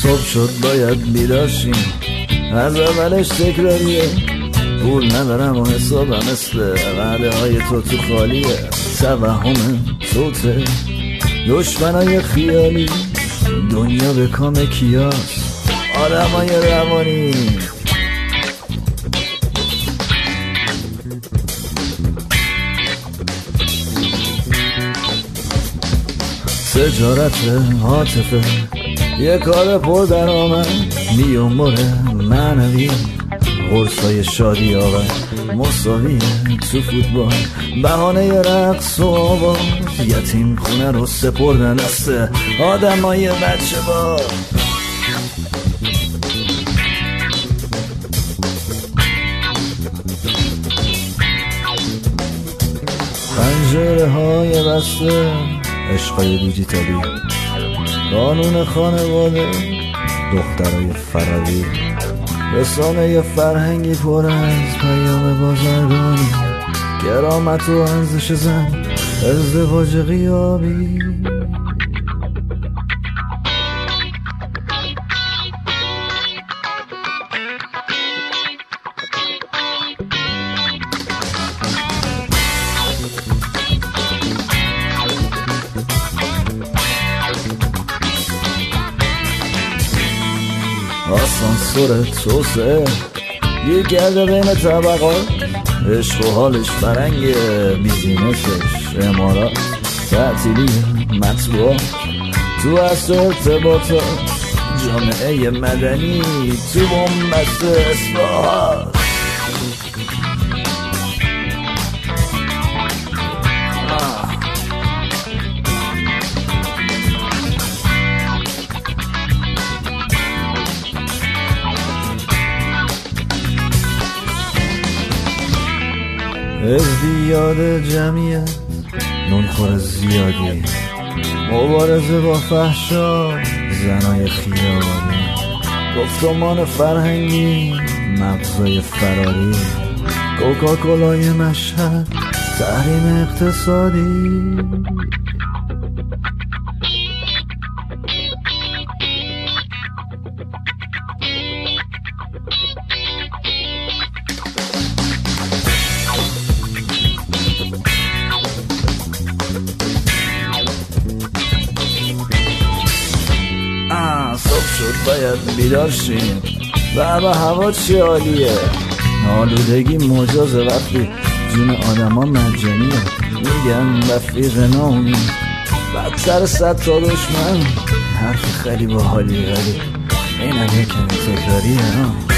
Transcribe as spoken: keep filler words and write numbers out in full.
صبح شد باید بیداشیم، از اولش تکراریه. پول ندارم و حسابم مثل وعده های تو تو خالیه. توهم توته دشمنای خیالی، دنیا به کام کیاس آدم های روانی. تجارت عاطفه یه کار پر درآمد، میومر معنوی قرصای شادی آور، مساویه تو فوتبال بهانه رقص و آواز، یتیم خونه رو سپردن دست آدمای بچه بار. پنجره های بسته، عشقای دیجیتالی، قانون خانواده، دخترای فراری، رسانه فرهنگی پر از پیام بازرگانی، کرامت و ارزش زن، ازدواج غیابی. آسانسور توسعه یه گرده بین طبقات، عشق و حالش فرنگه، بیزینسش امارات، تعطیلی مطبوعات تو اصل ارتباطات، جامعه مدنی تو بومبست اصلاحات. ازدیاد جمعیت، نونخور زیادی، مبارزه با فحشا، زنای خیابانی، گفتمان فرهنگی، مغزای فراری، کوکاکولای مشهد، تحریم اقتصادی. صبح شد باید بیدار شیم و به هوا چی عالیه. آلودگی مجازه وقتی جون آدم ها مجانیه. میگن رفیق نامی بدتر صد تا دشمن، حرف خیلی باحالی ولی اینم یکمی تکراریه.